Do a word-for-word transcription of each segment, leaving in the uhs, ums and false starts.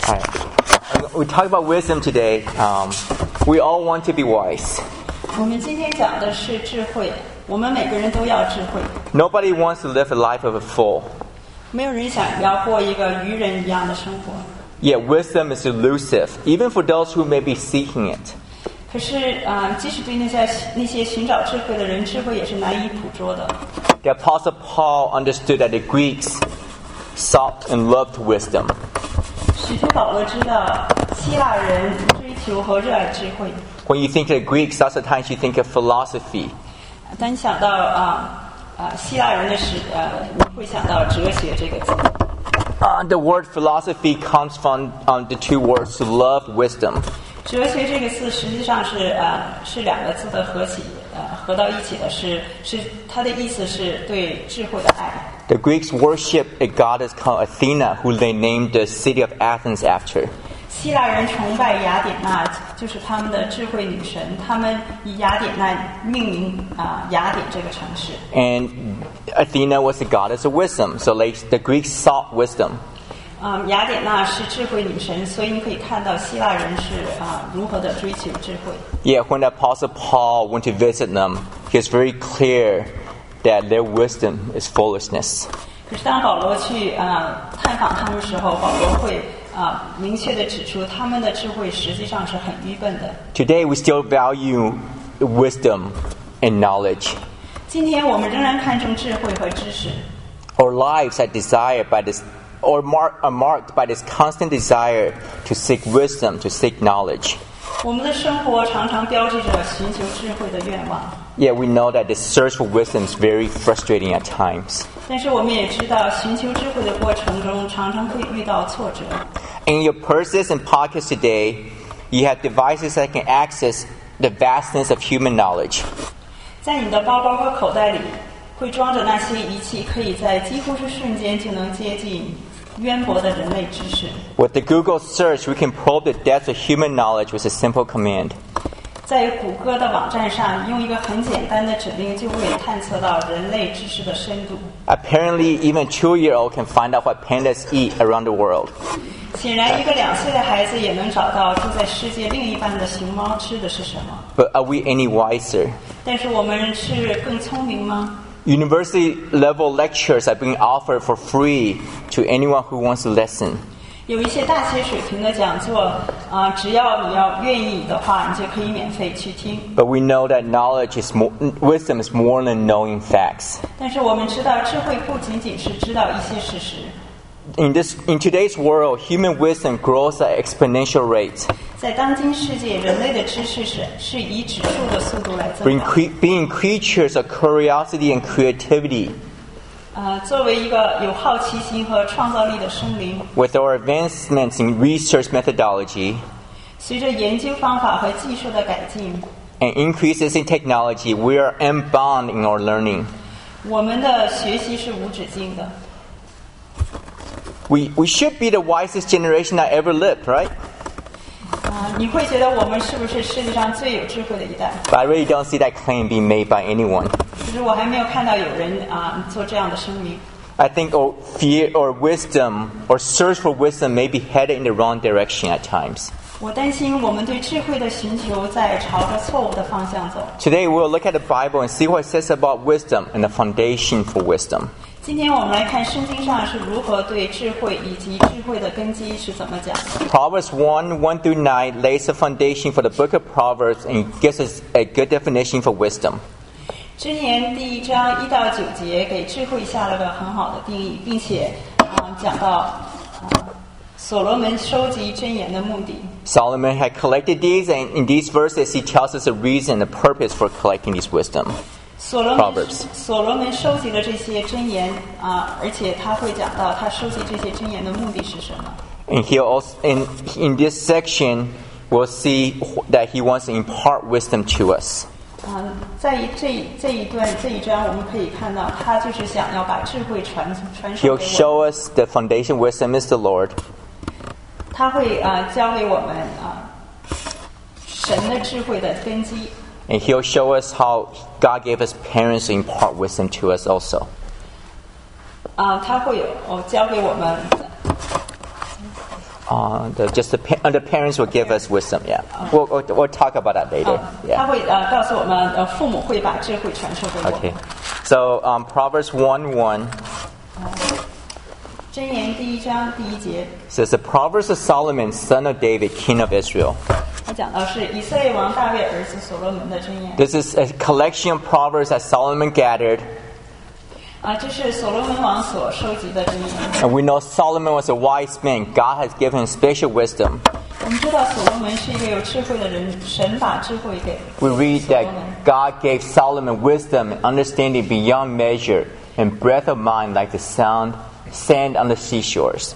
Hi. We talk about wisdom today. Um, we all want to be wise. 我们今天讲的是智慧，我们每个人都要智慧。 Nobody wants to live a life of a fool. 没有人想要过一个愚人一样的生活。 Yet wisdom is elusive, even for those who may be seeking it. 可是啊、呃，即使对那些那些寻找智慧的人，智慧也是难以捕捉的。 The Apostle Paul understood that the Greeks sought and loved wisdom. 使徒保罗知道希腊人追求和热爱智慧。 When you think of Greeks, lots of times you think of philosophy. 当你想到啊啊、呃、希腊人的时呃，你会想到哲学这个字。 Uh, the word philosophy comes from um, the two words to love, wisdom. 哲学这个字实际上是呃是两个字的合起呃合到一起的，是是它的意思是对智慧的爱。 The Greeks worship a goddess called Athena, who they named the city of Athens after. 希腊人崇拜雅典娜，就是他们的智慧女神，他们以雅典娜命名啊、呃、雅典这个城市。 And Athena was the goddess of wisdom, so like, the Greeks sought wisdom. 啊、呃，雅典娜是智慧女神，所以你可以看到希腊人是啊、呃、如何的追求智慧。 Yet when the Apostle Paul went to visit them, he was very clear that their wisdom is foolishness. 可是当保罗去啊、呃、探访他们的时候，保罗会啊、呃、明确的指出，他们的智慧实际上是很愚笨的。 Today we still value wisdom and knowledge. 今天我们仍然看重智慧和知识。 Our lives are desired by this, or mark, are marked by this constant desire to seek wisdom, to seek knowledge. 我们的生活常常标志着寻求智慧的愿望。 Yet we know that the search for wisdom is very frustrating at times. 但是我们也知道，寻求智慧的过程中，常常会遇到挫折。 In your purses and pockets today, you have devices that can access the vastness of human knowledge. 在你的包包和口袋里，会装着那些仪器，可以在几乎是瞬间就能接近渊博的人类知识。 With the Google search, we can probe the depths of human knowledge with a simple command. 在谷歌的网站上，用一个很简单的指令，就会探测到人类知识的深度。 Apparently, even a two-year-old can find out what pandas eat around the world. 显然，一个两岁的孩子也能找到住在世界另一半的熊猫吃的是什么。 But are we any wiser? 但是我们是更聪明吗？ University-level lectures are being offered for free to anyone who wants to listen. 有一些大学水平的讲座，啊、呃，只要你要愿意的话，你就可以免费去听。 But we know that knowledge is more, wisdom is more than knowing facts. 但是我们知道，智慧不仅仅是知道一些事实。 In this, in today's world, human wisdom grows at exponential rates. 在当今世界，人类的知识是是以指数的速度来增 Being, 长。 cre- being creatures of curiosity and creativity, 呃，作为一个有好奇心和创造力的生灵， with our advancements in research methodology 随着研究方法和技术的改进， and increases in technology, we are unbound in our learning. 我们的学习是无止境的。 We, we should be the wisest generation that ever lived, right? 啊、你会觉得我们是不是世界上最有智慧的一代？ But I really don't see that claim being made by anyone. 可是我还没有看到有人啊、做这样的声明。 I think our fear or wisdom or search for wisdom may be headed in the wrong direction at times. 我担心我们对智慧的寻求在朝着错误的方向走。 Today we'll look at the Bible and see what it says about wisdom and the foundation for wisdom. 今天我们来看圣经上是如何对智慧以及智慧的根基是怎么讲的。 Proverbs one, one through nine lays the foundation for the book of Proverbs and gives us a good definition for wisdom. 箴言第一章一到九节给智慧下了个很好的定义，并且啊、讲到啊、所罗门收集箴言的目的。 Solomon had collected these, and in these verses he tells us the reason and the purpose for collecting these wisdom. 所罗门 Proverbs. 所罗门收集了这些箴言啊、而且他会讲到他收集这些箴言的目的是什么。 And he'll also, in, in this section, we'll see that he wants to impart wisdom to us. 啊、在这一这一段这一章，我们可以看到，他就是想要把智慧传传授 He'll 给我 show 们。 us the foundation wisdom is the Lord. 他会啊、教给我们啊、神的智慧的根基。 And he'll show us how God gave us parents to impart wisdom to us also. 啊、他会有哦教给我们 Uh, the, just the, pa- the parents will give us wisdom. Yeah, we'll, we'll, we'll talk about that later. 他 Yeah. 会呃告诉我们，呃父母会把智慧传授给我们。 Okay. So um, Proverbs one one 箴言第一章第一节， says, "The Proverbs of Solomon, son of David, king of Israel." 他讲到是以色列王大卫儿子所罗门的箴言。 This is a collection of proverbs that Solomon gathered. 啊，这是所罗门王所收集的箴言。 And we know Solomon was a wise man. God has given him special wisdom. 我们知道所罗门是一个有智慧的人，神把智慧给 We read 所罗 that 门。 God gave Solomon wisdom and understanding beyond measure and breadth of mind like the sound sand on the seashores.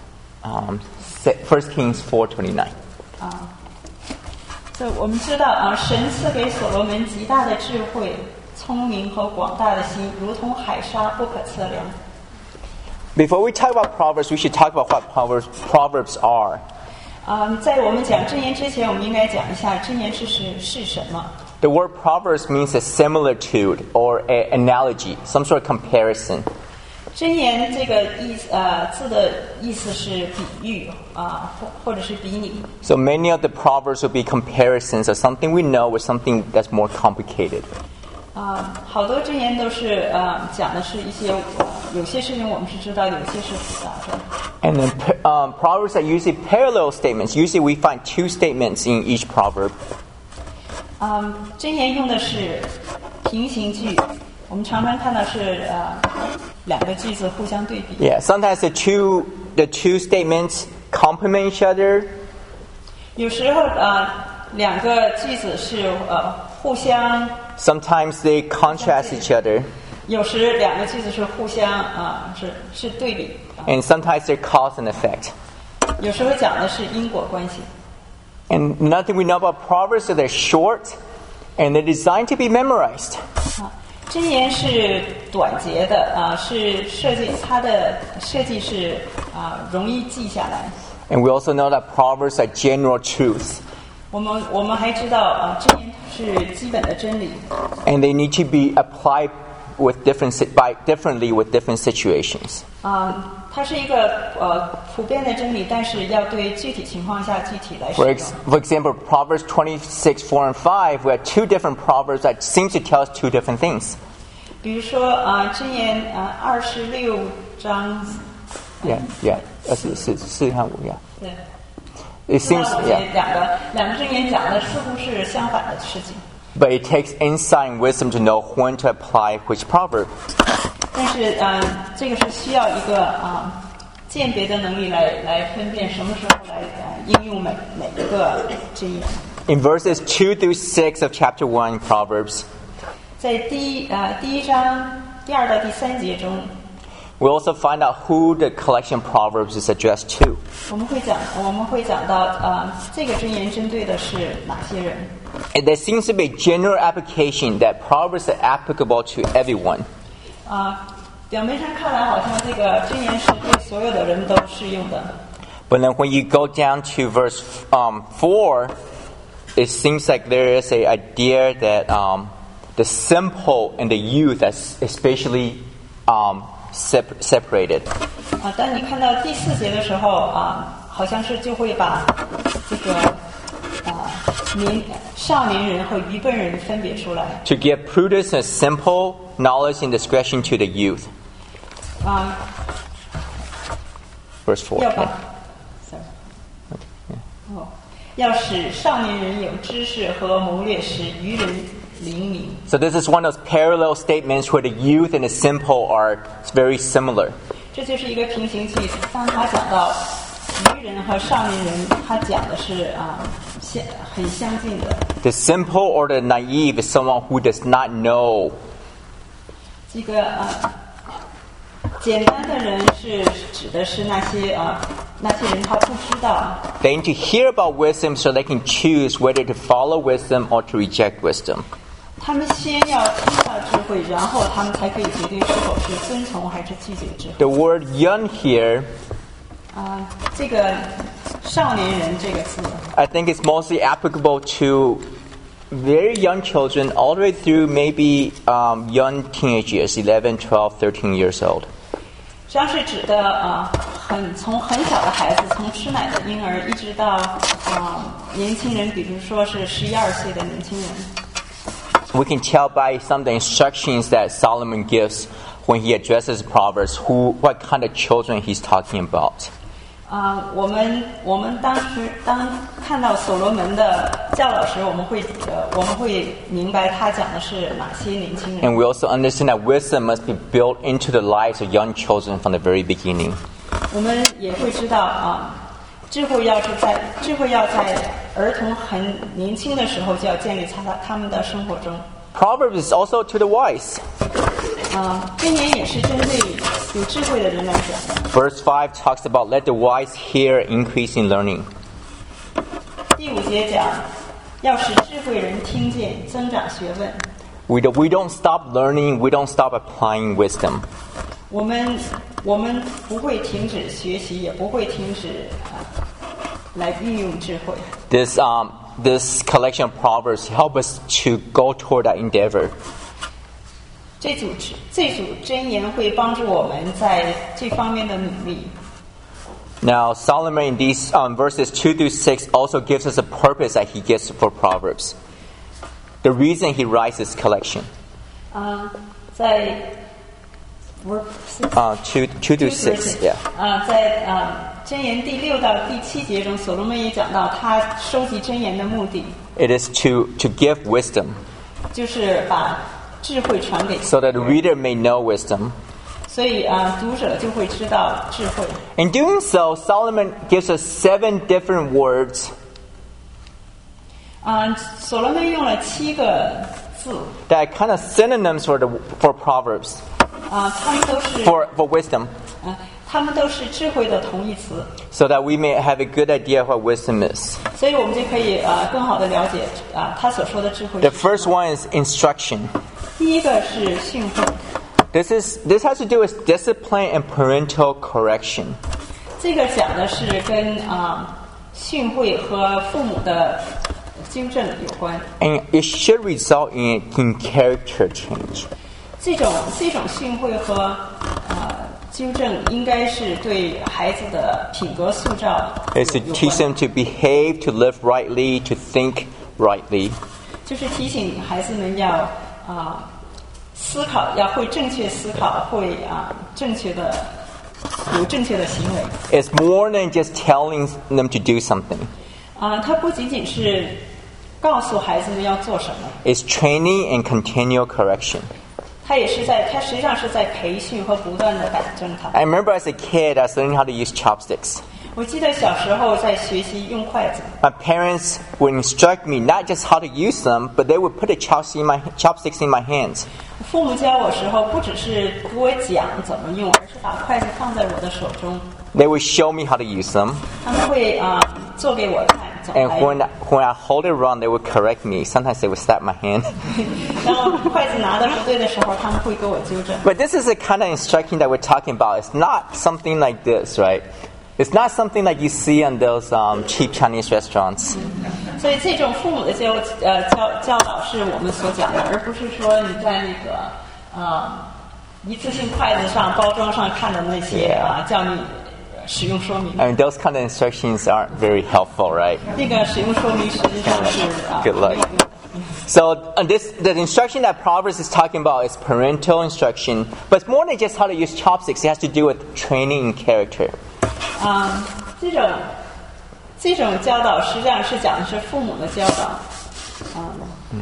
Um, First Kings four twenty-nine. 啊，所以我们知道啊，神赐给所罗门极大的智慧、聪明和广大的心，如同海沙不可测量。 Before we talk about Proverbs, we should talk about what Proverbs, Proverbs are. 啊，在我们讲箴言之前，我们应该讲一下箴言是是是什么。 The word Proverbs means a similitude or an analogy, some sort of comparison. 箴言这个意思呃字的意思是比喻啊，或或者是比拟。 So many of the Proverbs will be comparisons of something we know with something that's more complicated. 啊，好多箴言都是呃讲的是一些呃有些事情我们是知道，有些是复杂的。 And then um, Proverbs are usually parallel statements. Usually we find two statements in each proverb. 嗯，箴言用的是平行句，我们常常看到是呃两个句子互相对比。 Yeah, sometimes the two the two statements complement each other. 有时候呃两个句子是呃互相， Sometimes they contrast each other. 有时两个句子是互相啊、是是对比， And sometimes they're cause and effect. 有时候讲的是因果关系。 And another thing we know about Proverbs is they're short and they're designed to be memorized. 啊，箴言是短节的啊，是设计它的设计是啊容易记下来。 And we also know that Proverbs are general truths. 我们我们还知道啊，箴言是基本的真理。 And they need to be applied with different si- by differently with different situations. 啊，它是一个呃普遍的真理，但是要对具体情况下具体来使 For, 用。 ex- for example, Proverbs twenty-six, four and five, we have two different proverbs that seem to tell us two different things. 比如说啊，箴言啊二十六章， Yeah, yeah. 呃，是是是和五 yeah. 对， It 四 seems 到五节 yeah. 两个两个箴言讲的似乎是相反的事情， But it takes insight and wisdom to know when to apply which proverb. 但是嗯、呃这个是需要一个啊、鉴别的能力来来分辨什么时候来呃应用每每一个箴言。 In verses two through six of chapter one Proverbs, 在第一呃第一章第二到第三节中， we also find out who the collection of Proverbs is addressed to. 我们会讲我们会讲到呃这个箴言针对的是哪些人。 And there seems to be a general application that Proverbs are applicable to everyone. 啊、表面上看来好像这个箴言是对所有的人都适用的， But then when you go down to verse um, four, it seems like there is a idea that um, the simple and the youth are especially um, sep- separated. 啊，当你看到第四节的时候啊，好像是就会把这个啊年少年人和愚笨人分别出来 To give prudence and simple knowledge and discretion to the youth. 啊， Verse four. 要把 sorry 哦，要使少年人有知识和谋略，使愚人灵敏。 So this is one of those parallel statements where the youth and the simple are very similar. 这就是一个平行句。当他讲到愚人和少年人，他讲的是啊相很相近的。 The simple or the naive is someone who does not know. 这个啊，简单的人是指的是那些啊那些人他不知道。 They need to hear about wisdom so they can choose whether to follow wisdom or to reject wisdom. 他们先要听到智慧，然后他们才可以决定是否是遵从还是拒绝智慧。 The word young here, 啊，这个少年人这个字， I think it's mostly applicable to very young children all the way through maybe um, young teenagers, eleven, twelve, thirteen years old. 实际上是指的啊很从很小的孩子，从吃奶的婴儿，一直到啊、呃、年轻人，比如说是十一二岁的年轻人。 We can tell by some of the instructions that Solomon gives when he addresses Proverbs who what kind of children he's talking about. 啊、呃，我们我们当时当看到所罗门的教导时，我们会呃我们会明白他讲的是哪些年轻人。 And we also understand that wisdom must be built into the lives of young children from the very beginning. 我们也会知道啊，智慧要是在智慧要在儿童很年轻的时候就要建立他他们的生活中。 Proverbs is also to the wise. 啊，箴言也是针对有智慧的人来讲的。 Verse five talks about let the wise hear, increase in learning. 第五节讲，要使智慧人听见，增长学问。 We don't, we don't stop learning. We don't stop applying wisdom. 我们我们不会停止学习，也不会停止啊来运用智慧。 This um this collection of proverbs help us to go toward that endeavor. 这组这组箴言会帮助我们在这方面的努力。 Now Solomon in these um, verses two through six also gives us a purpose that he gives for Proverbs. The reason he writes this collection. 啊、uh, ，在 verse uh, two two to six, yeah. 啊、uh, ，在啊箴言第六到第七节中，所罗门也讲到他收集箴言的目的。 It is to to give wisdom. 就是把智慧传给 so that the reader may know wisdom. 所以啊，读者就会知道智慧。 In doing so, Solomon gives us seven different words. 啊，所罗门用了七个字。 That are kind of synonyms for the for Proverbs. 啊，他们都是 for for wisdom. 啊，他们都是智慧的同义词。 So that we may have a good idea of what wisdom is. 所以我们就可以啊更好的了解啊他所说的智慧。 The first one is instruction. 第一个是训诲。 This is this has to do with discipline and parental correction. 这个讲的是跟啊训诲和父母的纠正有关。 And it should result in in character change. 这种这种训诲和呃纠正应该是对孩子的品格塑造 It's to teach them to behave, to live rightly, to think rightly. 就是提醒孩子们要啊、呃、思考，要会正确思考，会啊、呃、正确的有正确的行为。 It's more than just telling them to do something. 啊、呃，它不仅仅是告诉孩子们要做什么， It's training and continual correction. 它也是在，它实际上是在培训和不断的改正他。 I remember as a kid, I was learning how to use chopsticks. 我记得小时候在学习用筷子。 My parents would instruct me not just how to use them, but they would put the chopsticks in my, chopsticks in my hands. 父母教我时候，不只是给我讲怎么用，而是把筷子放在我的手中。 They would show me how to use them. 他们会啊、呃、做给我看怎么 And 来 when 用。 when I hold it wrong, they would correct me. Sometimes they would slap my hand. 当我筷子拿的不对的时候，他们会给我纠正。 But this is the kind of instruction that we're talking about. It's not something like this, right? It's not something like you see on those um, cheap Chinese restaurants. 所以这种父母的教呃教教导是我们所讲的，而不是说你在那个呃一次性筷子上包装上看的那些啊、教你使用说明。 I mean, those kind of instructions aren't very helpful, right? 那个使用说明实际上是啊。 Good luck. So uh, this the instruction that Proverbs is talking about is parental instruction, but it's more than just how to use chopsticks. It has to do with training and character. 啊、这种这种教导实际上是讲的是父母的教导。啊、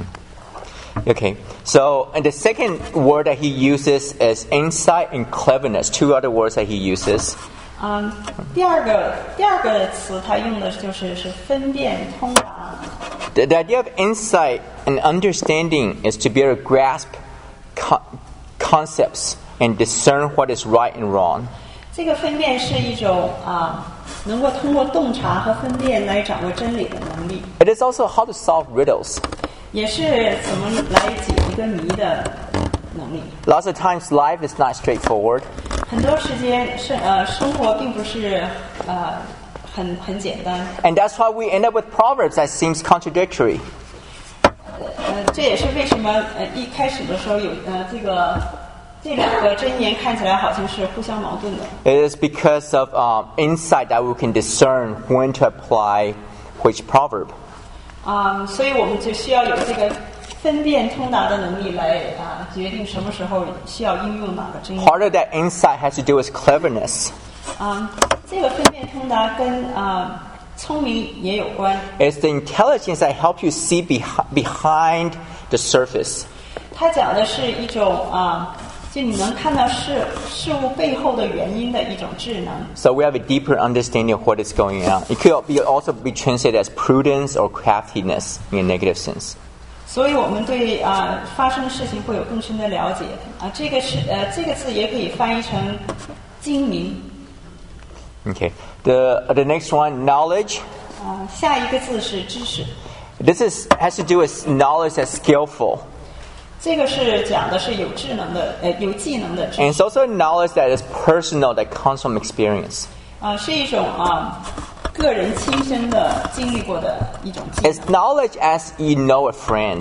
Okay, so and the second word that he uses is insight and cleverness. Two other words that he uses. 嗯，第二个第二个词，他用的就是是分辨通达。 The, the idea of insight and understanding is to be able to grasp co- concepts and discern what is right and wrong. 这个分辨是一种啊、能够通过洞察和分辨来掌握真理的能力， It is also how to solve riddles. 也是怎么来解一个谜的能力。 Lots of times, life is not straightforward. 很多时间是呃生活并不是呃很很简单， And that's why we end up with Proverbs that seems contradictory. 呃这也是为什么呃一开始的时候有呃这个这两个箴言看起来好像是互相矛盾的。 It is because of um, insight that we can discern when to apply which proverb. 啊、所以我们就需要有这个分辨通达的能力来啊、决定什么时候需要应用哪个箴言。 Part of that insight has to do with cleverness. 啊、这个分辨通达跟啊、聪明也有关。 It's the intelligence that helps you see beh- behind the surface. 它讲的是一种啊、就你能看到事事物背后的原因的一种智能。 So we have a deeper understanding of what is going on. It could be also be translated as prudence or craftiness in a negative sense. 所以我们对啊、发生的事情会有更深的了解啊。这个是呃这个字也可以翻译成精明 Okay. The the next one, knowledge. 啊、下一个字是知识。 This is has to do with knowledge that's skillful. 这个是讲的是有智能的呃有技能的知 And 识 it's also knowledge that is personal, that comes from experience. 啊、是一种啊、个人亲身的经历过的一种技 It's 能。 knowledge as you know a friend.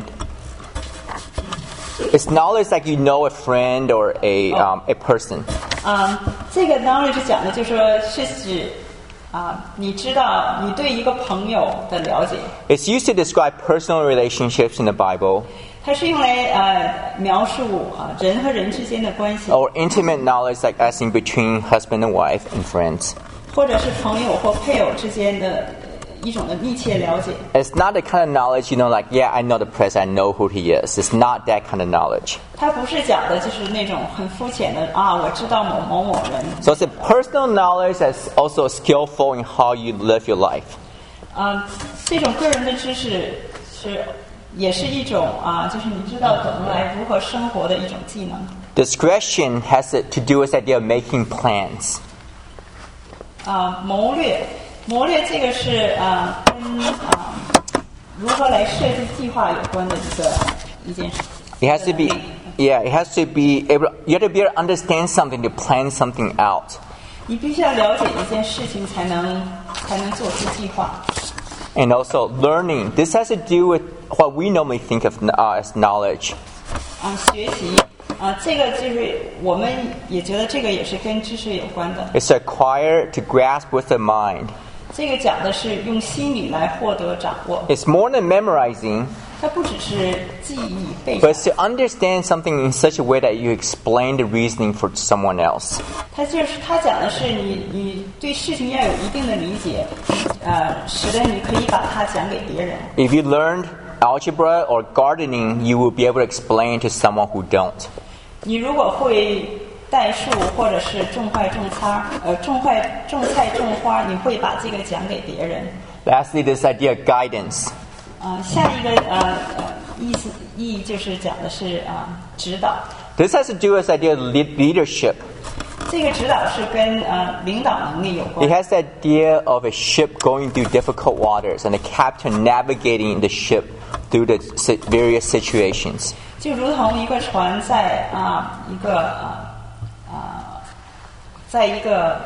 It's knowledge like you know a friend or a um, a person. 啊、这个 knowledge 讲的就是说是指啊、你知道你对一个朋友的了解， It's used to describe personal relationships in the Bible 它是用来呃描述啊、人和人之间的关系， or intimate knowledge like as in between husband and wife and friends. 或者是朋友或配偶之间的呃一种的密切了解。 It's not the kind of knowledge, you know, like, yeah, I know the president, I know who he is. It's not that kind of knowledge. 它不是讲的就是那种很肤浅的啊，我知道某某某人。 So it's a personal knowledge that's also skillful in how you live your life. 啊、这种个人的知识是也是一种啊，就是你知道怎么来如何生活的一种技能。 Discretion has it to do with the idea of making plans. 啊、谋略，谋略这个是啊跟啊如何来设计计划有关的一个一件事。 It has to be, yeah, it has to be able, you have to be able to understand something to plan something out. 你必须要了解一件事情，才能才能做出计划。 And also learning. This has to do with what we normally think of uh, as knowledge. 啊、学习啊、这个就是我们也觉得这个也是跟知识有关的。 It's acquired to grasp with the mind. 这个讲的是用心理来获得掌握， It's more than memorizing, 它不只是记忆背 but 诵， it's to understand something in such a way that you explain the reasoning for someone else. 它就是它讲的是你你对事情要有一定的理解，呃，使得你可以把它讲给别人。 If you learned algebra or gardening, you will be able to explain to someone who don't. 你如果会代数或者是种坏种花，呃，种坏种菜种花，你会把这个讲给别人。 Lastly, this idea of guidance. 啊、下一个呃呃意思意义就是讲的是啊、指导。 This has to do with the idea of lead- leadership. 这个指导是跟呃领导能力有 It 关。 has the idea of a ship going through difficult waters and the captain navigating the ship through the si- various situations. 就如同一个船在啊、一个啊啊、在一个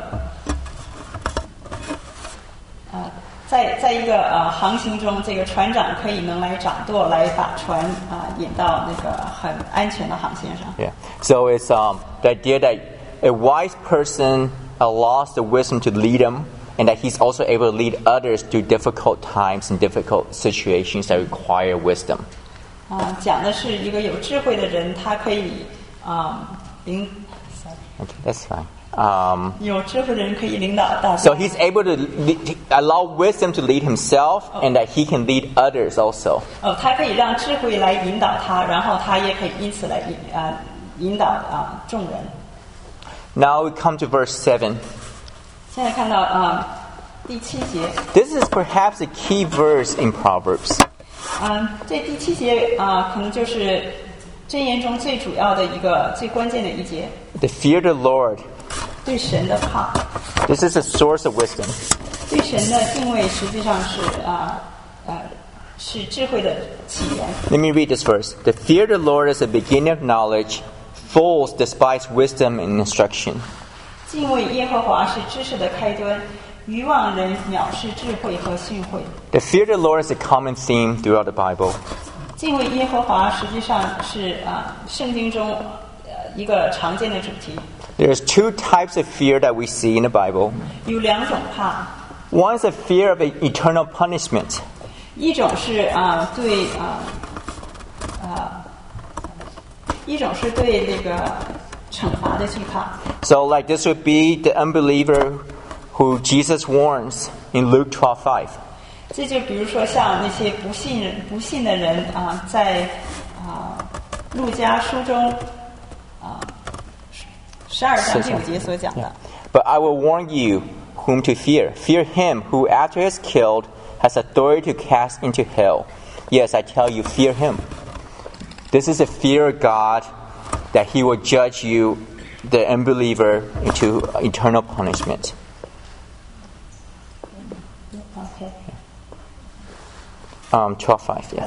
呃在在一个呃航行中，这个船长可以能来掌舵，来把船啊、引到那个很安全的航线上。 Yeah. So it's um, the idea that a wise person allows the wisdom to lead him, and that he's also able to lead others through difficult times and difficult situations that require wisdom. 啊、讲的是一个有智慧的人，他可以啊、领 Okay, that's fine. Um, 有智慧的人可以领导大家。 so he's able to lead, allow wisdom to lead himself, and that he can lead others also. 哦，他可以让智慧来引导他，然后他也可以因此来引啊、引导啊、众人。 Now we come to verse seven. 现在看到啊、第七节， This is perhaps a key verse in Proverbs. 嗯、这第七节啊、可能就是箴言中最主要的一个最关键的一节， The fear of the Lord. 对神的怕， This is a source of wisdom. 对神的敬畏，实际上是啊呃是智慧的起源。 Let me read this verse. The fear of the Lord is the beginning of knowledge. Fools despise wisdom and instruction. 敬畏耶和华是知识的开端，愚妄人藐视智慧和训诲。 The fear of the Lord is a common theme throughout the Bible. 敬畏耶和华实际上是啊、圣经中呃一个常见的主题。 There's two types of fear that we see in the Bible. 有两种怕， One is a fear of eternal punishment. 一种是啊、对啊啊、一种是对那个惩罚的惧怕。 So, like, this would be the unbeliever who Jesus warns in Luke twelve five. 这就比如说像那些不信人、不信的人啊、在啊、路加书中啊十二章第五节所讲的。 But I will warn you whom to fear. Fear him who, after he is killed, has authority to cast into hell. Yes, I tell you, fear him. This is a fear of God, that he will judge you, the unbeliever, into eternal punishment. OK， Um, twelve five, yeah.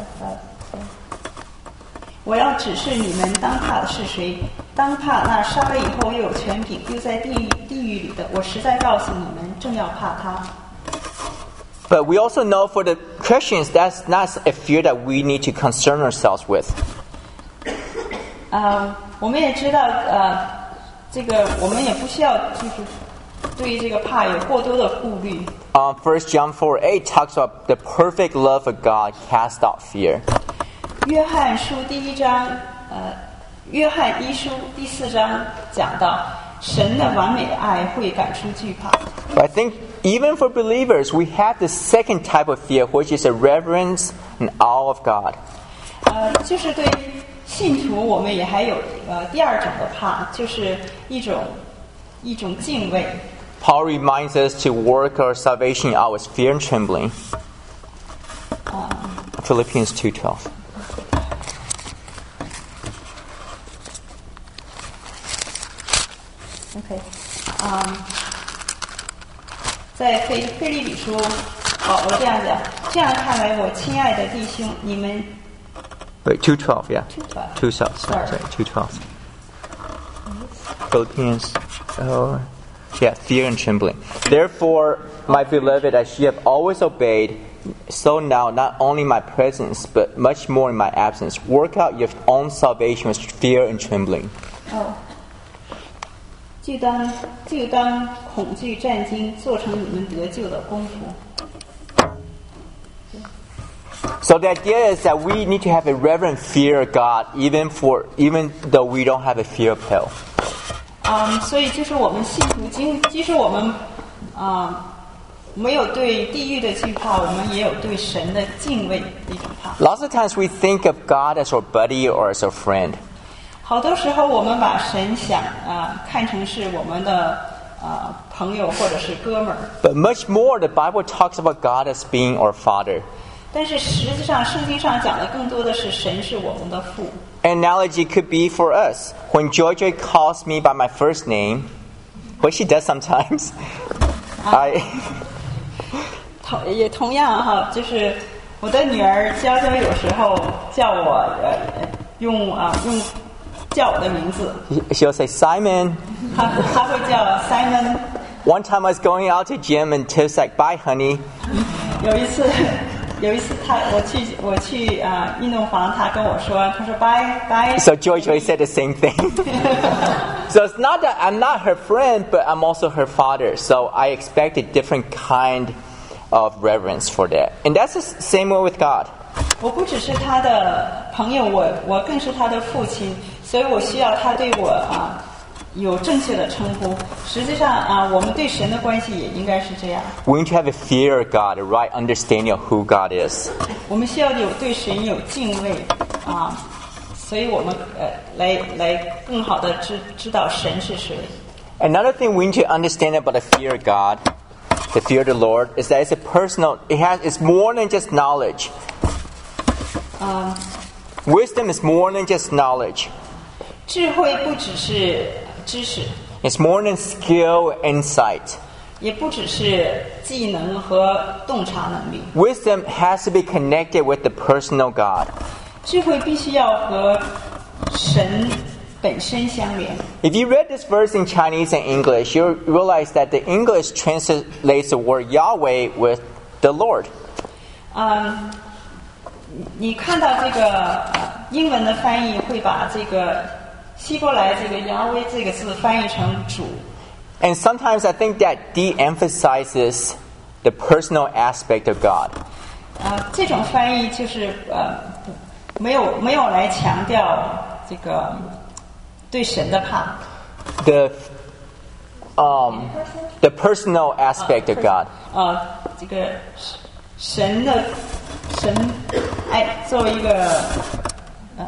我要指示你们当怕的是谁？当怕那杀了以后又有权柄，又在地狱地狱里的。我实在告诉你们，正要怕他。 But we also know for the Christians, that's not a fear that we need to concern ourselves with. 呃，我们也知道，呃，这个我们也不需要就是对于这个怕有过多的顾虑。 Um, First John four eight talks about the perfect love of God casts out fear. 约翰书第一章，呃，约翰一书第四章讲到，神的完美的爱会赶出惧怕。 But I think even for believers, we have the second type of fear, which is a reverence and awe of God. 呃，就是对信徒，我们也还有呃第二种的怕，就是一种一种敬畏。 Paul reminds us to work our salvation out with fear and trembling. Philippians two twelve. OK， 嗯，在腓腓立比书，保罗这样讲，这样看来，我亲爱的弟兄，你们 Wait, two twelve, yeah. two twelve. Two twelve. Sorry, Sorry. two twelve. Philippians. Oh, yeah, fear and trembling. Therefore, my beloved, as ye have always obeyed, so now not only in my presence, but much more in my absence, work out your own salvation with fear and trembling. 哦，就当就当恐惧战惊，做成你们得救的功夫。 So the idea is that we need to have a reverent fear of God, even for even though we don't have a fear of hell. 嗯，所以就是我们信徒，即即使我们啊、没有对地狱的惧怕，我们也有对神的敬畏的一种怕。 Lots of times we think of God as our buddy or as our friend. 好多时候我们把神想啊、看成是我们的啊、朋友或者是哥们儿， But much more, the Bible talks about God as being our Father. 但是实际上圣经上讲的更多的是神是我们的父。 An analogy could be for us. When Joy calls me by my first name, what she does sometimes, I 同也同样哈，就是我的女儿娇娇有时候叫我呃用啊、用叫我的名字， she'll say Simon. 她她会叫 Simon。 One time I was going out to gym and Tiff's like, "Bye, honey." 有一次，有一次他我去我去啊、运动房，他跟我说，他说拜拜。 So Joy Joy said the same thing. So it's not that I'm not her friend, but I'm also her father. So I expect a different kind of reverence for that. And that's the same way with God. 我不只是他的朋友，我我更是他的父亲，所以我需要他对我啊、有正确的称呼。实际上啊、我们对神的关系也应该是这样。 We need to have a fear of God, a right understanding of who God is. 我们需要有对神有敬畏啊、所以我们呃来来更好的知知道神是谁。 Another thing we need to understand about the fear of God, the fear of the Lord, is that it's a personal, it has, it's more than just knowledge. 嗯、 Wisdom is more than just knowledge. 智慧不只是知识， It's more than skill, insight. 也不只是技能和洞察能力。 Wisdom has to be connected with the personal God. 智慧必须要和神本身相连。 If you read this verse in Chinese and English, you'll realize that the English translates the word Yahweh with the Lord. 嗯，你看到这个、呃、英文的翻译会把这个希伯来这个亚威这个字翻译成主。 And sometimes I think that de-emphasizes the personal aspect of God. 啊，这种翻译就是呃，没有没有来强调这个对神的怕。 The um, the personal aspect of God. 呃，这个神的神，哎，作为一个呃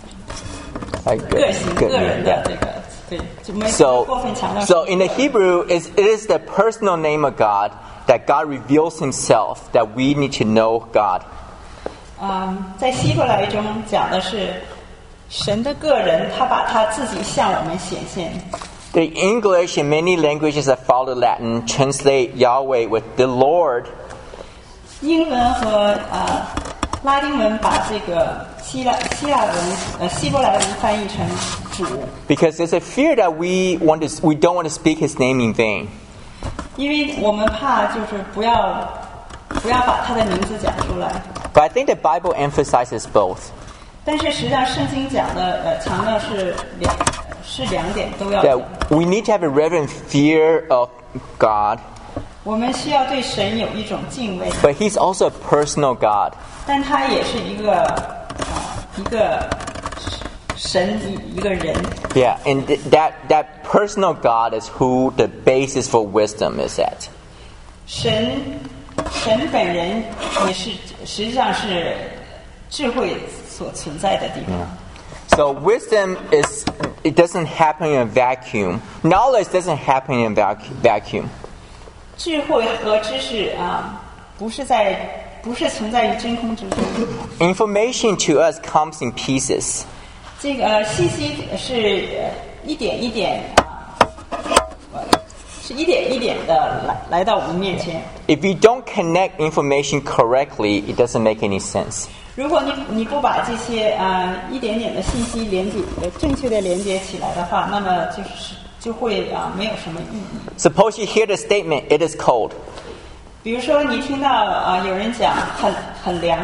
Like, 个性 good, 个人的 yeah. 这个，对，就没 So, 过分强调。 so in the Hebrew, it's, it is the personal name of God that God reveals Himself, that we need to know God. 嗯，在希伯来中讲的是神的个人，他把他自己向我们显现。 The English and many languages that follow Latin translate Yahweh with the Lord. 英文和呃拉丁文把这个希腊希腊文呃希伯来文翻译成主， Because there's a fear that we want to, we don't want to speak His name in vain. 因为我们怕就是不要不要把他的名字讲出来。 But I think the Bible emphasizes both. 但是实际上圣经讲的呃强调是两是两点都要 That 讲。 we need to have a reverent fear of God, 我们需要对神有一种敬畏， but He's also a personal God. 但他也是一个呃一个神一一个人。 Yeah, and th- that that personal God is who the basis for wisdom is at. 神神本人也是实际上是智慧所存在的地方。 So wisdom is, it doesn't happen in a vacuum. Knowledge doesn't happen in a vac- vacuum. 智慧和知识啊，不是在不是存在于真空之中。 Information to us comes in pieces. 这个呃信息是呃一点一点啊，是一点一点的来来到我们面前。 If you don't connect information correctly, it doesn't make any sense. 如果你你不把这些啊、呃、一点点的信息连接呃正确的连接起来的话，那么就是就会啊、没有什么意义。 Suppose you hear the statement, "It is cold." 比如说你听到啊、有人讲很很凉，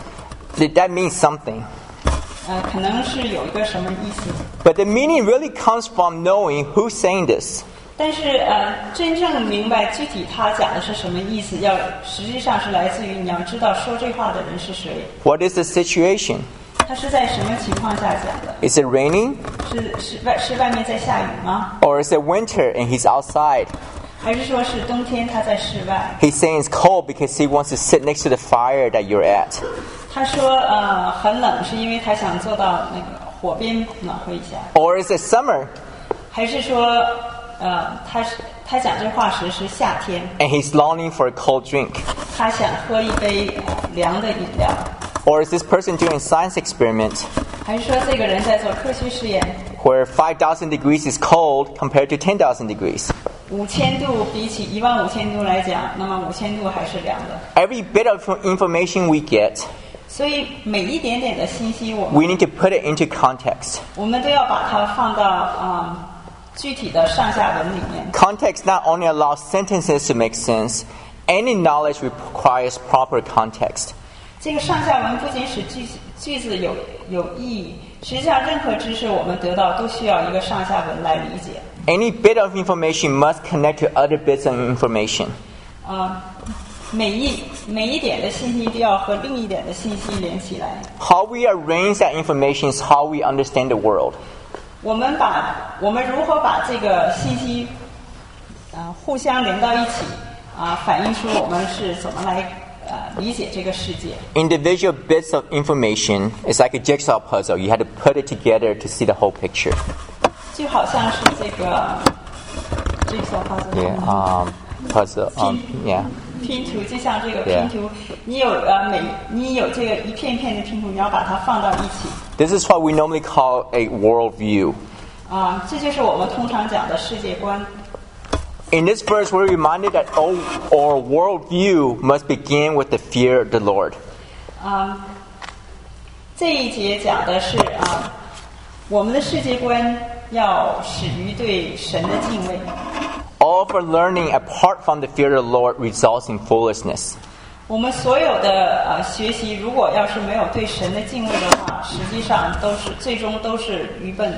Th- That means something. 呃，可能是有一个什么意思。 But the meaning really comes from knowing who's saying this. 但是呃，真正明白具体他讲的是什么意思，要实际上是来自于你要知道说这话的人是谁， What is the situation? 他是在什么情况下讲的？ Is it raining? 是是外是外面在下雨吗？ Or is it winter and he's outside? 还是说是冬天他在室外？ He's saying it's cold because he wants to sit next to the fire that you're at. 他说呃很冷，是因为他想坐到那个火边暖和一下。 Or is it summer 还是说呃他是他讲这话时是夏天， and he's longing for a cold drink? 他想喝一杯呃凉的饮料？ Or is this person doing a science experiment 还是说这个人在做科学实验？ where five thousand degrees is cold compared to ten thousand degrees? 五千度比起一万五千度来讲，那么五千度还是凉的。 Every bit of information we get, 所以每一点点的信息，我们 we need to put it into context. 我们都要把它放到啊、嗯具体的上下文里面。 Context not only allows sentences to make sense, any knowledge requires proper context. 这个上下文不仅使句句子有有意义，实际上任何知识我们得到都需要一个上下文来理解。 Any bit of information must connect to other bits of information. 啊、每一每一点的信息都要和另一点的信息连起来。 How we arrange that information is how we understand the world. 我们把我们如何把这个信息啊、互相连到一起啊、反映出我们是怎么来呃理解这个世界。 Individual bits of information is like a jigsaw puzzle. You had to put it together to see the whole picture. 就好像是这个这个发字 Yeah, um, puzzle. Um, yeah. 拼图，就像这个 Yeah. 拼图，你有呃每你有这个一片一片的拼图，你要把它放到一起 This is what we normally call a worldview. 啊、这就是我们通常讲的世界观。 In this verse, we're reminded that all, our worldview must begin with the fear of the Lord. 啊、这一节讲的是啊、我们的世界观要始于对神的敬畏。 All of our learning apart from the fear of the Lord results in foolishness. 我们所有的呃学习，如果要是没有对神的敬畏的话，实际上都是最终都是愚笨的。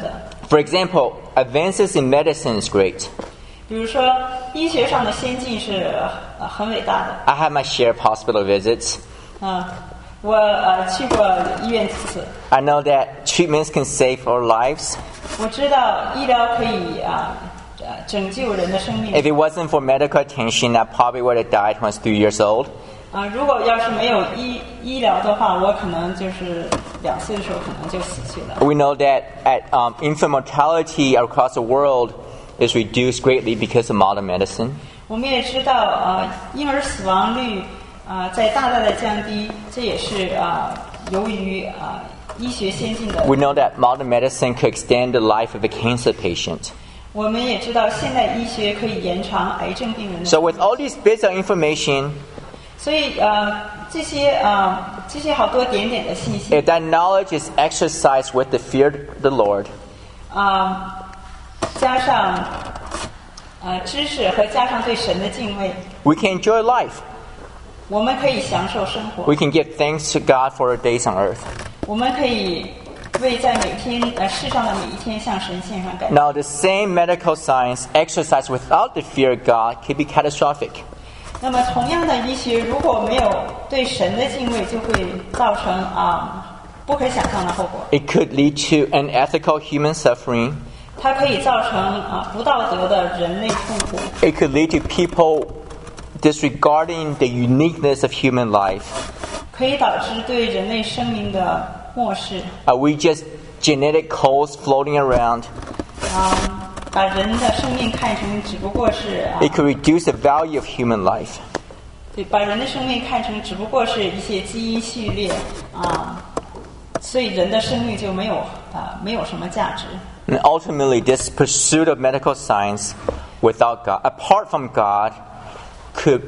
For example, advances in medicine is great. 比如说，医学上的先进是呃很伟大的。 I have my share of hospital visits. 嗯，我呃去过医院几次。 I know that treatments can save our lives. 我知道医疗可以啊呃拯救人的生命。 If it wasn't for medical attention, I probably would have died when I was three years old. 啊，如果要是没有医医疗的话，我可能就是两岁的时候可能就死去了。 We know that at, um, infant mortality across the world is reduced greatly because of modern medicine. 我们也知道，呃，婴儿死亡率啊、呃、在大大的降低，这也是啊、呃、由于啊、呃、医学先进的。 We know that modern medicine could extend the life of a cancer patient. 我们也知道，现代医学可以延长癌症病人的。 So with all these bits of information, 所以呃，这些呃这些好多点点的信息， if that knowledge is exercised with the fear of the Lord, 啊、加上呃知识和加上对神的敬畏， we can enjoy life. 我们可以享受生活， We can give thanks to God for our days on earth. 我们可以为在每天呃世上的每一天向神献上感谢。 Now, the same medical science exercised without the fear of God can be catastrophic. 那么同样的医学，如果没有对神的敬畏，就会造成啊、不可想象的后果。 It could lead to unethical human suffering. 它可以造成啊、不道德的人类痛苦， It could lead to people disregarding the uniqueness of human life. 可以导致对人类生命的漠视， Are we just genetic codes floating around? 啊、把人的生命看成只不过是啊、 It could reduce the value of human life. 对，把人的生命看成只不过是一些基因序列啊、所以人的生命就没有啊、没有什么价值。 And ultimately, this pursuit of medical science without God, apart from God, could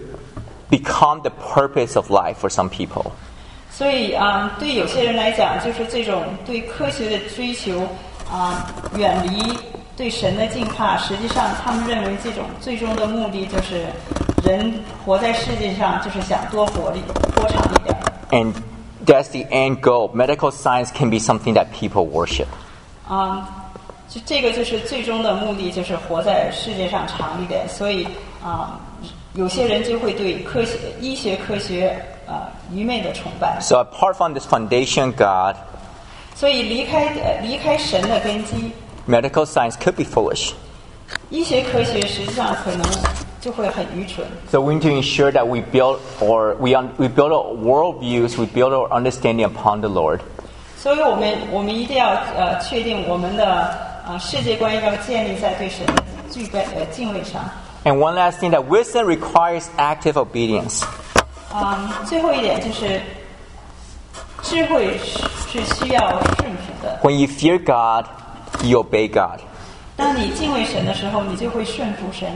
become the purpose of life for some people. 所以啊、对有些人来讲，就是这种对科学的追求啊、远离对神的敬怕，实际上他们认为这种最终的目的就是人活在世界上，就是想多活力多长一点。 And that's the end goal. Medical science can be something that people worship. 啊、就这个就是最终的目的，就是活在世界上长一点。所以啊、有些人就会对科学、医学科学啊、愚昧的崇拜。 So apart from this foundation of God, 所以离开呃离开神的根基， medical science could be foolish. 医学科学实际上可能就会很愚蠢。 So we need to ensure that we build or we un, we build our worldviews, we build our understanding upon the Lord. 所以我们我们一定要呃确定我们的啊、世界观要建立在对神的具备呃敬畏上。 And one last thing, that wisdom requires active obedience. 啊、最后一点就是智慧是是需要顺服的。 When you fear God, you obey God. 当你敬畏神的时候，你就会顺服神。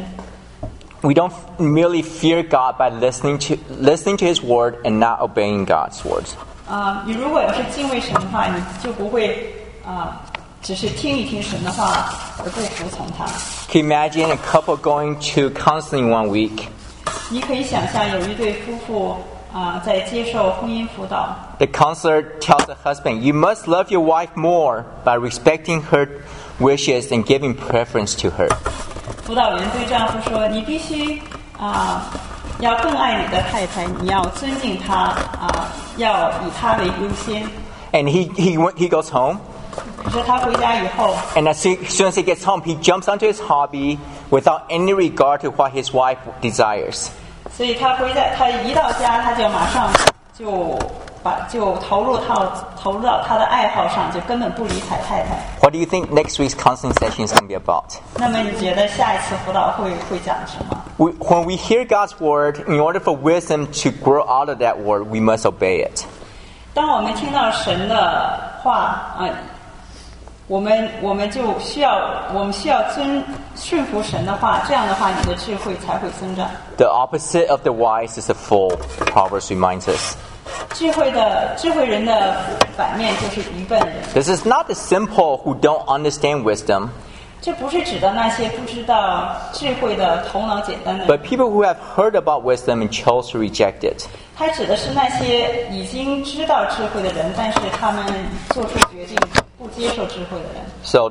We don't merely fear God by listening to listening to His word and not obeying God's words. 啊、你如果要是敬畏神的话，你就不会啊、只是听一听神的话而不服从他。 Can you imagine a couple going to counseling one week? 你可以想象有一对夫妇啊、在接受婚姻辅导， The counselor tells the husband, "You must love your wife more by respecting her wishes and giving preference to her." 辅导员对丈夫说：“你必须啊、要更爱你的太太，你要尊敬她啊、要以她为优先。” And he he went, he goes home, 可是他回家以后， and as soon, as soon as he gets home, he jumps onto his hobby without any regard to what his wife desires. 所以他回家，他一到家，他就马上就把就投入到投入到他的爱好上，就根本不理睬太太。 What do you think next week's counseling session is going to be about? 那么你觉得下一次辅导会会讲什么？ We, when we hear God's word, in order for wisdom to grow out of that word, we must obey it. 当我们听到神的话啊、我们我们就需要我们需要遵顺服神的话，这样的话，你的智慧才会增长。 The opposite of the wise is a fool, Proverbs reminds us. 智慧的智慧人的反面就是愚笨人。 This is not the simple who don't understand wisdom, 这不是指的那些不知道智慧的头脑简单的人， but people who have heard about wisdom and chose to reject it. 它指的是那些已经知道智慧的人，但是他们做出决定不接受智慧的人。 So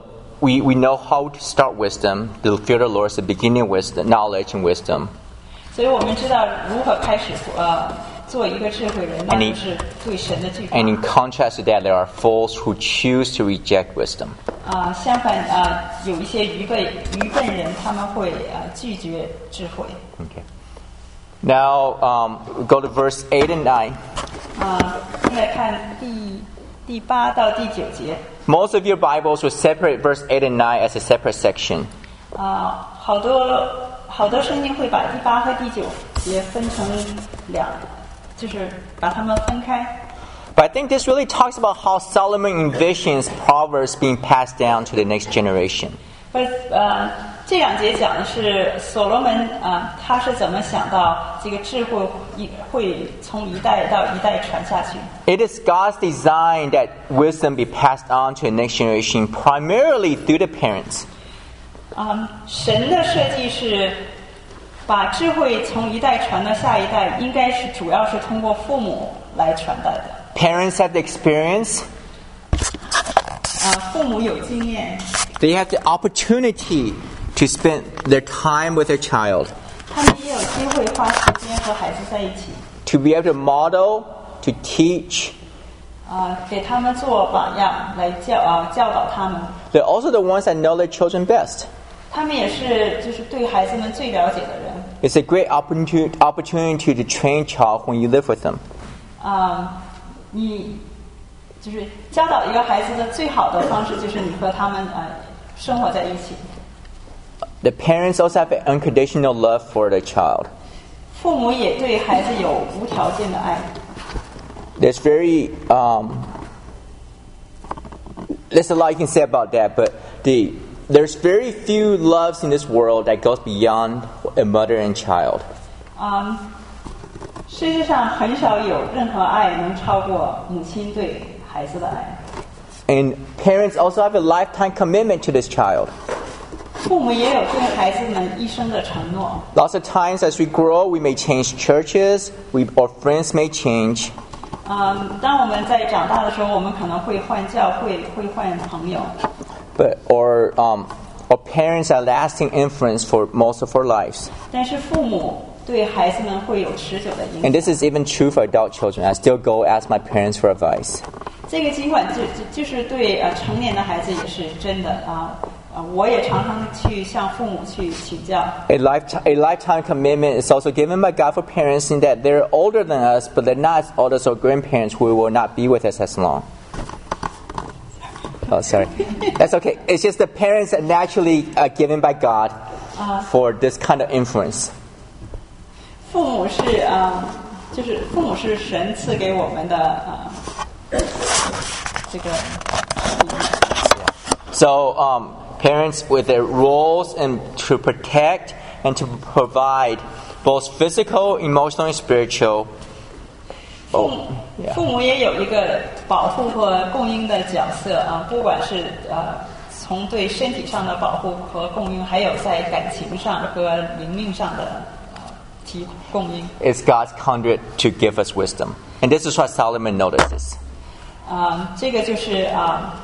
we, we know how to start wisdom. The fear of the Lord is the beginning of wisdom, knowledge and wisdom. 所以我们知道如何开始呃做一个智慧人，那就是对神的惧怕。 And in contrast to that, there are fools who choose to reject wisdom. 啊、呃，相反啊、呃，有一些愚笨愚笨人，他们会啊、呃、拒绝智慧。 Okay. Now um, we go to verse eight and nine. 啊、呃，现在看第第八到第九节。 Most of your Bibles will separate verse eight and nine as a separate section. 啊、呃，好多好多圣经会把第八和第九节分成两，就是把它们分开。 But I think this really talks about how Solomon envisions Proverbs being passed down to the next generation. 不是呃，这两节讲的是所罗门啊、呃，他是怎么想到这个智慧一会从一代到一代传下去。 It is God's design that wisdom be passed on to the next generation, primarily through the parents. 啊、呃，神的设计是把智慧从一代传到下一代，应该是主要是通过父母来传达的。 Parents have the experience. 啊、呃，父母有经验。 They have the opportunity to spend their time with their child. 他们也有机会花时间和孩子在一起。 To be able to model, to teach. 啊、呃，给他们做榜样，来教啊、呃、教导他们。 They're also the ones that know their children best. 他们也是就是对孩子们最了解的人。 It's a great opportunity opportunity to train child when you live with them. 啊、呃，你就是教导一个孩子的最好的方式，就是你和他们呃生活在一起。 The parents also have an unconditional love for their child. 父母也对孩子有无条件的爱。 There's very um, there's a lot you can say about that, but the there's very few loves in this world that goes beyond a mother and child. 嗯，世界上很少有任何爱能超过母亲对孩子的爱。 And parents also have a lifetime commitment to this child. 父母也有对孩子们一生的承诺。 Lots of times as we grow, we may change churches, we or friends may change. 嗯，当我们在长大的时候，我们可能会换教会，会换朋友。 But or um, or parents are lasting influence for most of our lives. 但是父母对孩子们会有持久的影响。 And this is even true for adult children. I still go ask my parents for advice. 这个尽管就就就是对呃成年的孩子也是真的啊。呃，我也常常去向父母去请教。 A lifetime, a lifetime commitment is also given by God for parents in that they're older than us, but they're not as old as our grandparents who will not be with us as long. Oh, sorry. That's okay. It's just the parents are naturally uh, given by God for this kind of influence. 父母是啊、呃，就是父母是神赐给我们的啊、呃，这个。 So, um, parents with their roles and to protect and to provide both physical, emotional, and spiritual. 父母, yeah. 父母也有一个保护和供应的角色啊，不管是呃从对身体上的保护和供应，还有在感情上和灵命上的呃提供应。 It's God's conduit to give us wisdom, and this is what Solomon notices. 啊，这个就是啊。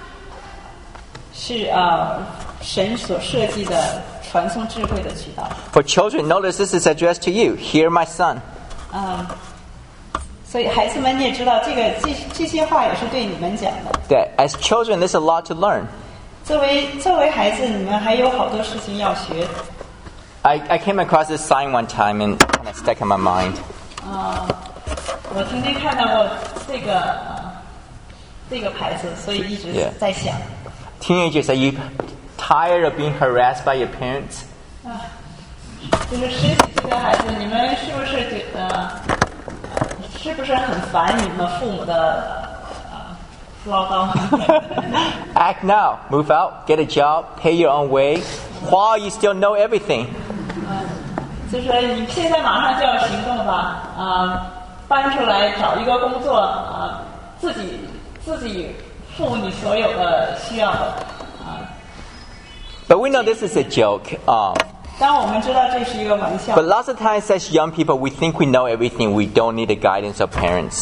是啊，神所设计的传送智慧的渠道。 For children, notice this is addressed to you. Hear, my son. 嗯，所以孩子们你也知道，这个这这些话也是对你们讲的。 That as children, there's a lot to learn. 作为作为孩子，你们还有好多事情要学。 I I came across this sign one time and kind of stuck in my mind. 啊，我曾经看到过这个呃这个牌子，所以一直在想。 Yeah. Teenagers, are you tired of being harassed by your parents? 啊，就是十几岁的孩子，你们是不是觉得，是不是很烦你们父母的呃唠叨 ？Act now, move out, get a job, pay your own way, while you still know everything. 嗯，就是你现在马上就要行动吧，啊，搬出来找一个工作，啊，自己自己。付你所有的需要的啊。 But we know this is a joke. Um, 当我们知道这是一个玩笑。 But lots of times as young people, we think we know everything. We don't need the guidance of parents.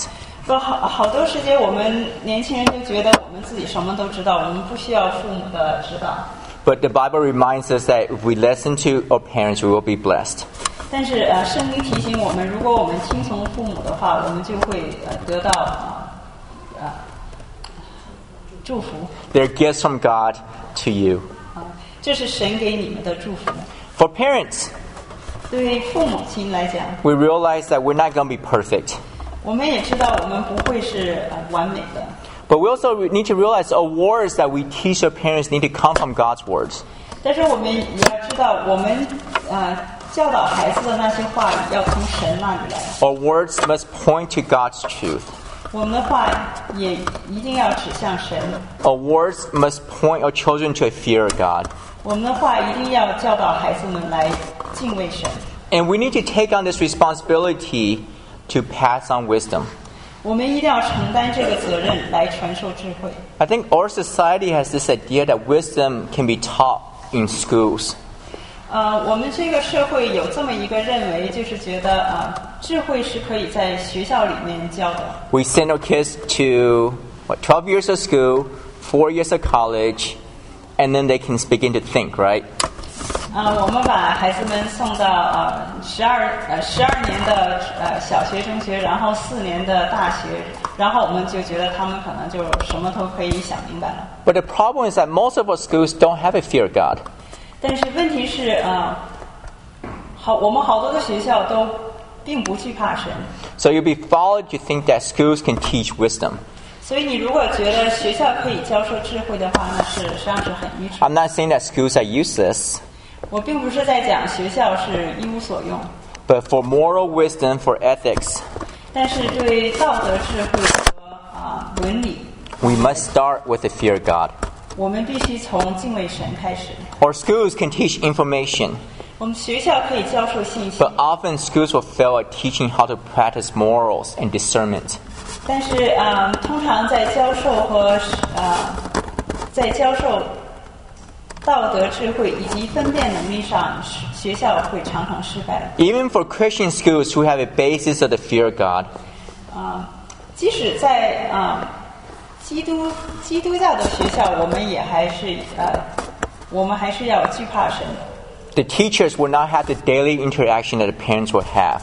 不好好多时间，我们年轻人就觉得我们自己什么都知道，我们不需要父母的指导。 But the Bible reminds us that if we listen to our parents, we will be blessed. 但是呃，圣经提醒我们，如果我们听从父母的话，我们就会呃得到啊啊、呃、祝福。 They're gifts from God to you. 啊，这是神给你们的祝福。 For parents, 对父母亲来讲， we realize that we're not going to be perfect. 我们也知道我们不会是呃完美的。 But we also need to realize our words that we teach our parents need to come from God's words. 但是我们也要知道，我们呃教导孩子的那些话语要从神那里来。 Our words must point to God's truth. 我们的话也一定要指向神。 Our words must point our children to a fear of God. 我们的话一定要教导孩子们来敬畏神。 And we need to take on this responsibility to pass on wisdom. 我们一定要承担这个责任来传授智慧。 I think our society has this idea that wisdom can be taught in schools. 呃，我们这个社会有这么一个认为，就是觉得啊、呃，智慧是可以在学校里面教的。 We send our kids to what, twelve years of school, four years of college, and then they can begin to think, right? 啊、呃，我们把孩子们送到呃十二呃十二年的呃小学、中学，然后四年的大学，然后我们就觉得他们可能就什么都可以想明白了。 But the problem is that most of our schools don't have a fear of God. 但是问题是啊、呃，好，我们好多的学校都并不惧怕神。 So you'll be followed to think that schools can teach wisdom. 所以你如果觉得学校可以教授智慧的话，那是实际上是很愚蠢。 I'm not saying that schools are useless, 我并不是在讲学校是一无所用， but for moral wisdom, for ethics, 但是对道德智慧和啊、呃、伦理， we must start with the fear of God. 我们必须从敬畏神开始。 Or schools can teach information, 我们学校可以教授信息， but often schools will fail at teaching how to practice morals and discernment. 但是啊、呃，通常在教授和啊、呃、在教授道德智慧以及分辨能力上，学校会常常失败。 Even for Christian schools who have a basis of the fear of God, 啊、即使在啊、基督基督教的学校，我们也还是呃，我们还是要惧怕神。 the teachers will not have the daily interaction that the parents will have,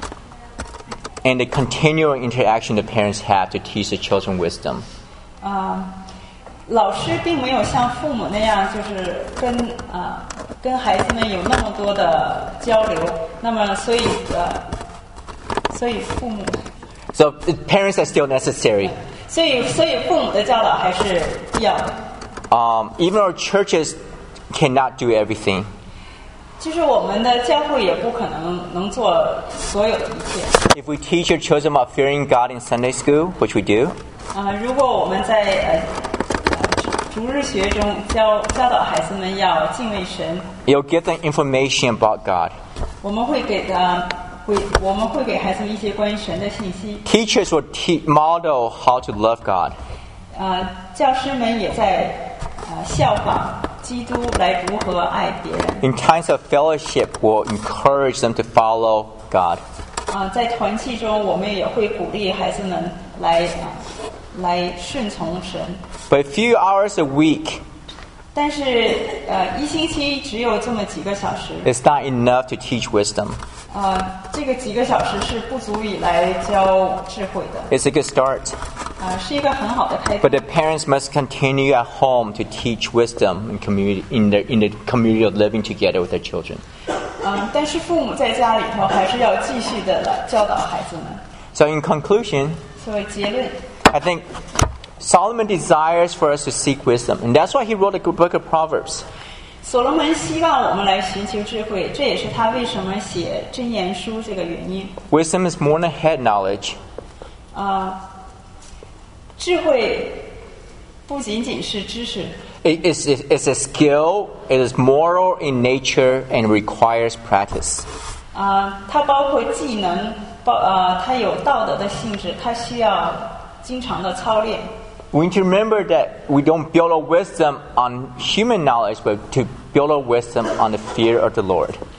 and the continual interaction the parents have to teach the children wisdom. 啊、老师并没有像父母那样，就是跟啊、跟孩子们有那么多的交流。那么，所以呃，所以父母， So the parents are still necessary. 所以所以父母的教导还是必要的。 Um, even our churches cannot do everything. 就是我们的教会也不可能能做所有的一切。 If we teach our children about fearing God in Sunday school, which we do, 啊、如果我们在呃呃逐日学中教教导孩子们要敬畏神， it'll give them information about God. 我们会给他会我们会给孩子们一些关于神的信息。 Teachers will te- model how to love God. 呃，教师们也在呃效仿基督来如何爱别人。 In times of fellowship, will encourage them to follow God. 啊、在团契中，我们也会鼓励孩子们来啊、来顺从神。 But a few hours a week 但是呃，一星期只有这么几个小时， is not enough to teach wisdom. 呃，这个几个小时是不足以来教智慧的。 It's a good start. 啊、是一个很好的开 But 始。 the parents must continue at home to teach wisdom in community in the in the community of living together with their children. 嗯，但是父母在家里头还是要继续的来教导孩子们。 So in conclusion, 作为结论， I think Solomon desires for us to seek wisdom, and that's why he wrote the book of Proverbs. 所罗门希望我们来寻求智慧，这也是他为什么写箴言书这个原因。 Wisdom is more than head knowledge. 啊、智慧不仅仅是知识， It is it's a skill. It is moral in nature and requires practice. 啊、它包括技能，包啊、它有道德的性质，它需要经常的操练。 We need to remember that we don't build our wisdom on human knowledge, but to build our wisdom on the fear of the Lord. 我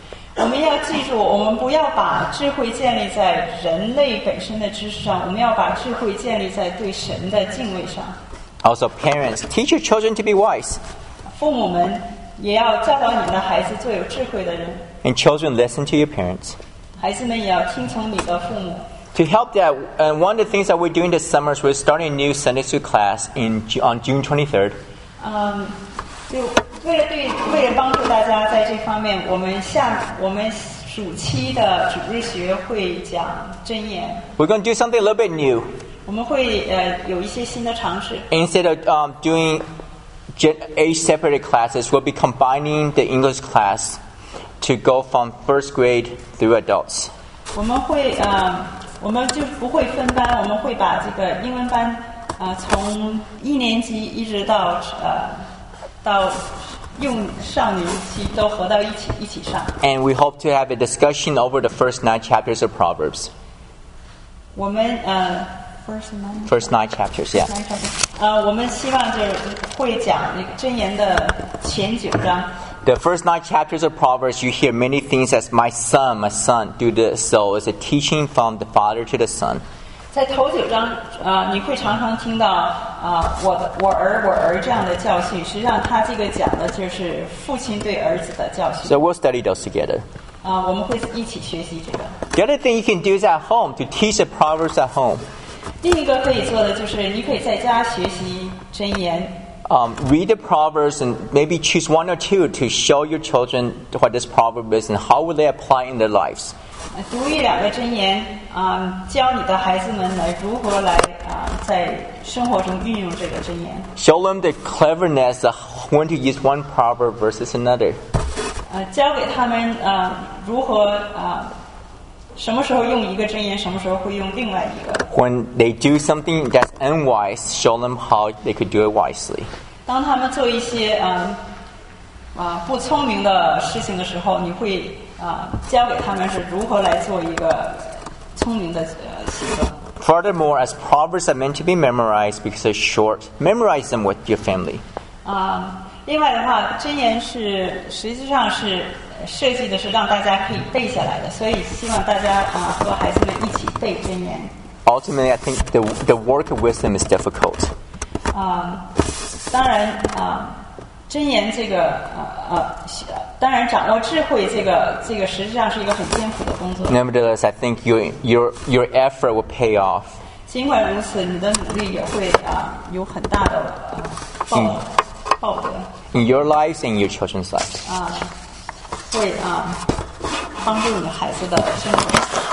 我们要记住，我们不要把智慧建立在人类本身的知识上，我们要把智慧建立在对神的敬畏上。 Also, parents, teach your children to be wise. 父母们也要教导你们的孩子做有智慧的人。 And children, listen to your parents. 孩子们也要听从你的父母。 To help that, uh, one of the things that we're doing this summer is we're starting a new Sunday school class in on June twenty-third. 嗯，就为了对为了帮助大家在这方面，我们下我们暑期的主日学会讲箴言。 We're going to do something a little bit new. 我们会呃有一些新的尝试。 Instead of um, doing age-separated classes, we'll be combining the English class to go from first grade through adults. 我们会呃，我们就不会分班，我们会把这个英文班啊、呃、从一年级一直到呃到用少年期都合到一起一起上。 And we hope to have a discussion over the first nine chapters of Proverbs. 我们呃 first nine First nine chapters, yeah. nine chapters 呃，我们希望就是会讲那个箴言的前九章。 The first nine chapters of Proverbs, you hear many things as my son, my son, do this. So it's a teaching from the father to the son. 在头九章，啊、呃，你会常常听到啊、呃，我的我儿我儿这样的教训。实际上，他这个讲的就是父亲对儿子的教训。 So we'll study those together. 啊、呃，我们会一起学习这个。 The other thing you can do is at home, to teach the Proverbs at home. 第一个可以做的就是你可以在家学习箴言。 Um, read the Proverbs and maybe choose one or two to show your children what this proverb is and how will they apply in their lives. 读一两个箴言啊、呃，教你的孩子们来如何来啊、呃，在生活中运用这个箴言。 Show them the cleverness of when to use one proverb versus another. 呃，教给他们呃如何啊、呃，什么时候用一个箴言，什么时候会用另外一个。 When they do something that's unwise, show them how they could do it wisely. 当他们做一些嗯啊不聪明的事情的时候，你会啊教给他们是如何来做一个聪明的呃习惯。 Furthermore, as Proverbs are meant to be memorized because they're short, memorize them with your family. 啊，另外的话，箴言是实际上是设计的是让大家可以背下来的，所以希望大家啊和孩子们一起背箴言。 Ultimately, I think the the work of wisdom is difficult. 啊，当然啊，箴言这个呃呃，当然掌握智慧这个这个实际上是一个很艰苦的工作。 Nevertheless, I think your your your effort will pay off. 尽管如此，你的努力也会啊有很大的呃报报德。 In your lives and your children's lives. 啊，会啊帮助你孩子的生活。